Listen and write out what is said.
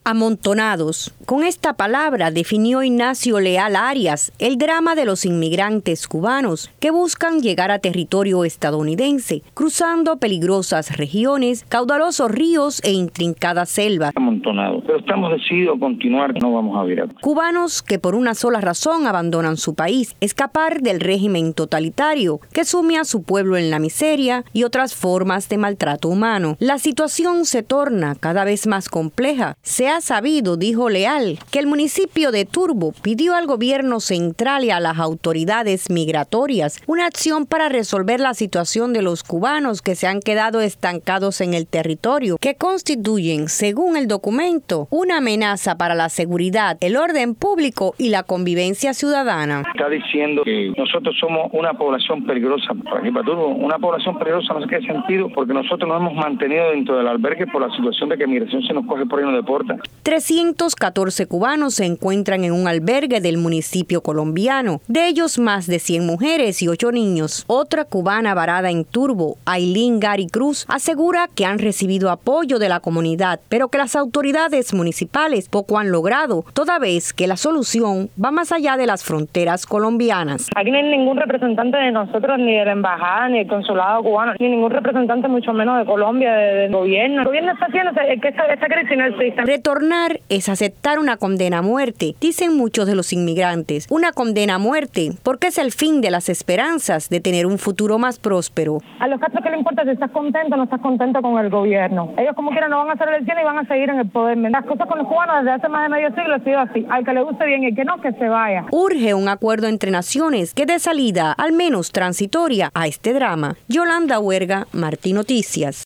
Amontonados. Con esta palabra definió Ignacio Leal Arias el drama de los inmigrantes cubanos que buscan llegar a territorio estadounidense, cruzando peligrosas regiones, caudalosos ríos e intrincadas selvas. Amontonados, pero estamos decididos a continuar, no vamos a virar. Cubanos que por una sola razón abandonan su país, escapar del régimen totalitario que sume a su pueblo en la miseria y otras formas de maltrato humano. La situación se torna cada vez más compleja. Se ha sabido, dijo Leal, que el municipio de Turbo pidió al gobierno central y a las autoridades migratorias una acción para resolver la situación de los cubanos que se han quedado estancados en el territorio, que constituyen, según el documento, una amenaza para la seguridad, el orden público y la convivencia ciudadana. Está diciendo que nosotros somos una población peligrosa para aquí, para Turbo, una población peligrosa no sé qué sentido, porque nosotros nos hemos mantenido dentro del albergue por la situación de que migración se nos coge por ahí y nos deporta. 314 cubanos se encuentran en un albergue del municipio colombiano, de ellos más de 100 mujeres y 8 niños. Otra cubana varada en Turbo, Ailín Gary Cruz, asegura que han recibido apoyo de la comunidad, pero que las autoridades municipales poco han logrado, toda vez que la solución va más allá de las fronteras colombianas. Aquí no hay ningún representante de nosotros, ni de la embajada, ni del consulado cubano, ni ningún representante, mucho menos de Colombia, del gobierno. El gobierno está haciendo que esta crisis no exista. Retornar es aceptar una condena a muerte, dicen muchos de los inmigrantes. Una condena a muerte porque es el fin de las esperanzas de tener un futuro más próspero. A los casos que le importa si estás contento o no estás contento con el gobierno. Ellos como quieran no van a hacer elecciones y van a seguir en el poder. Las cosas con los cubanos desde hace más de medio siglo ha sido así. Al que le guste bien y el que no, que se vaya. Urge un acuerdo entre naciones que dé salida, al menos transitoria, a este drama. Yolanda Huerga, Martí Noticias.